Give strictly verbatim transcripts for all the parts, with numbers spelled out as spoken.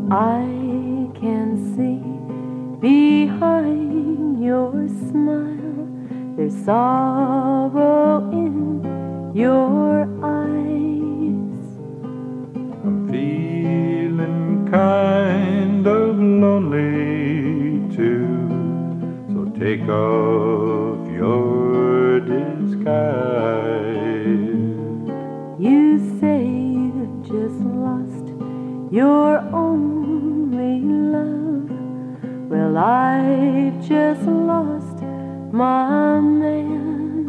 I can see behind your smile, there's sorrow in your eyes. I'm feeling kind of lonely too, so take off your disguise. You say you've just lost your only love. Well, I've just lost my man.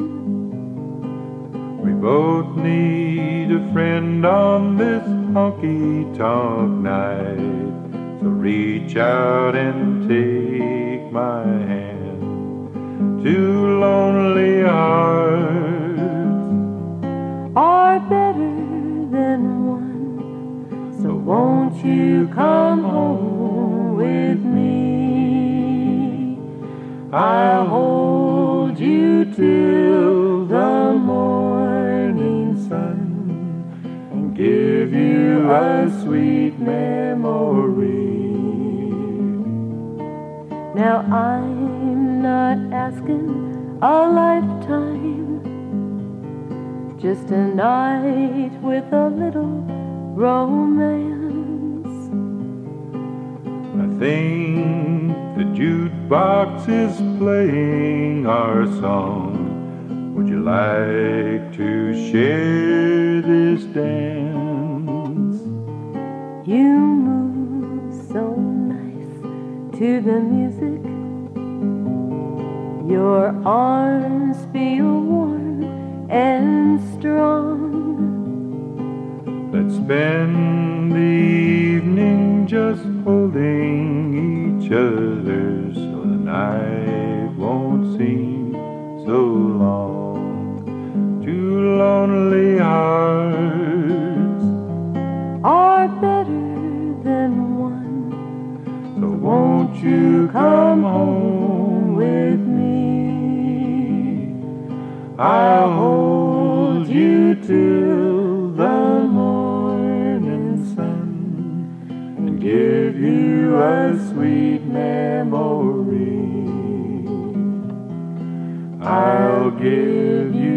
We both need a friend on this honky-tonk night, so reach out and take my hand. Two lonely hearts are better than one, so won't you come home with me? I'll hold you till the morning sun and give you a sweet memory. Now I'm not asking a lifetime, just a night with a little romance. I think the jukebox is playing our song. Would you like to share this dance? You move so nice to the music. Your arms feel warm and strong. Let's spend the evening just holding each other, so the night won't seem so long. Two lonely hearts are better than one, so won't you come home with me? I'll hold you till the morning sun and give you a sweet memory. I'll give you